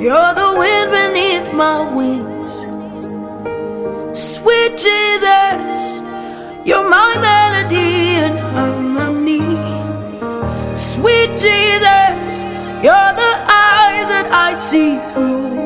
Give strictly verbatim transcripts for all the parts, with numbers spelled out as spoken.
You're the wind beneath my wings. Sweet Jesus, you're my melody and harmony. Sweet Jesus, you're the eyes that I see through.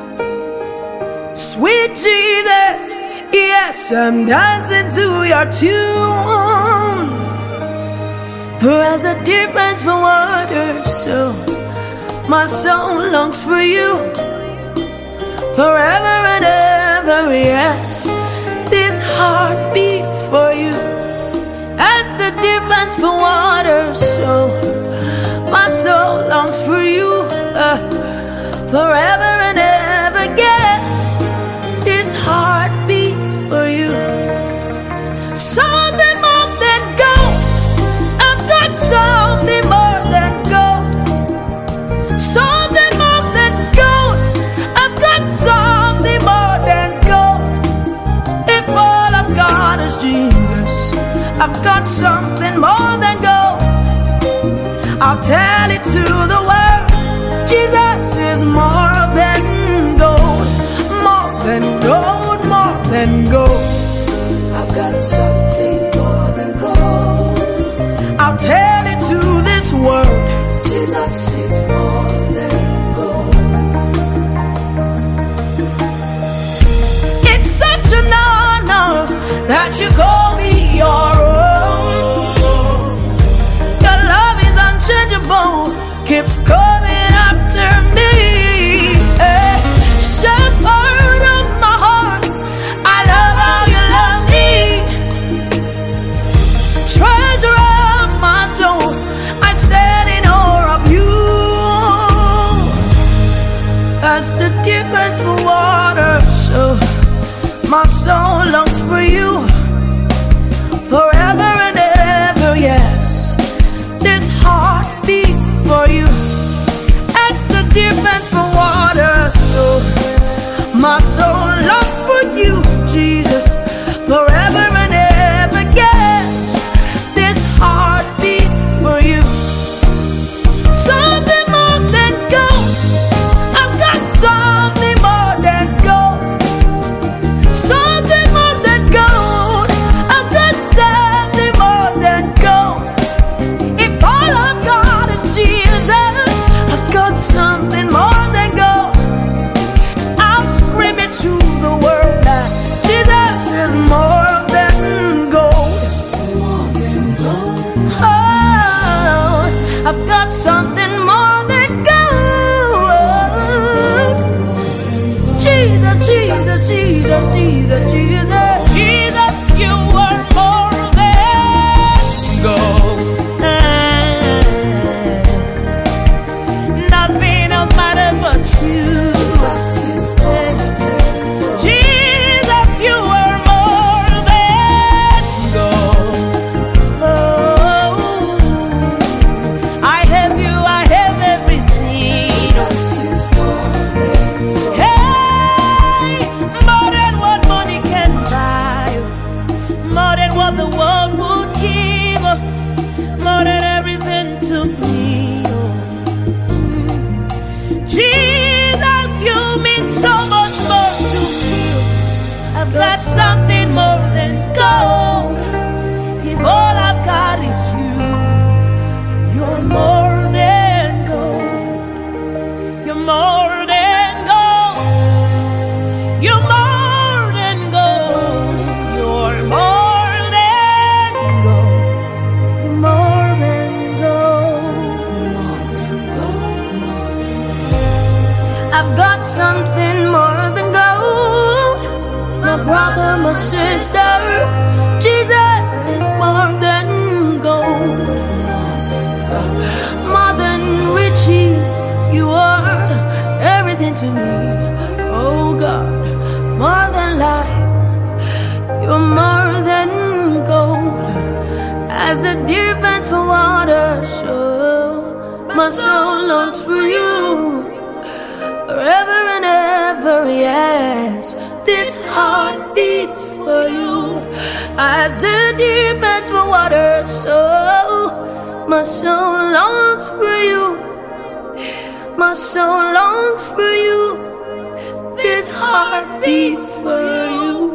Sweet Jesus, yes, I'm dancing to your tune. For as the deer pants for water, so my soul longs for you. Forever and ever, yes, this heart beats for you. As the deer pants for water, so my soul longs for you. uh, Forever and ever, yes, this heart beats for you. Something more than gold, I've got something more than gold. Something more than gold, I've got something more than gold. If all I've got is Jesus, I've got something more than gold. I'll tell it to the world, Jesus is more than gold. More than gold, more than gold. I've got something more than gold. I'll tell it to this world, Jesus is more than gold. It's such an honor that you call me your own. Your love is unchangeable, keeps coming after me. Hey, shepherd of my heart, I love how you love me. Treasure of my soul, I stand in awe of you. As the deer pants for water, so my soul longs for you. Forever and ever, yes, this heart beats for you. As the deer pants for water, so my soul longs for you, Jesus. Forever and ever, yes, this heart beats for you. Something more than gold, I've got something more than gold. Something more than gold, I've got something more than gold. If all I've got is Jesus, I've got something more than gold. I'll scream it to the world that Jesus is more than gold. More than gold. Oh, I've got something more than gold. Jesus, Jesus, Jesus, Jesus, Jesus. Jesus, you are more than gold. Nothing else matters but you. Jesus, you are more than gold. Oh, I have you, I have everything. Hey, more than what money can buy, more than what the world would give, more than everything to me. Jesus, you mean so much more to me. I've got something more than gold. If all I've got is you, you're more than gold. You're more than gold. You're more than gold. You're more than gold. You're more than gold. More than gold. I've got something more than gold. My brother, my sister, Jesus is more than gold. More than riches, you are everything to me. Oh God, more than life, you're more than gold. As the deer pants for water, so my soul longs for you. Forever and ever, yes, this heart beats for you. As the deer pants for water, so my soul longs for you. My soul longs for you. This heart beats for you.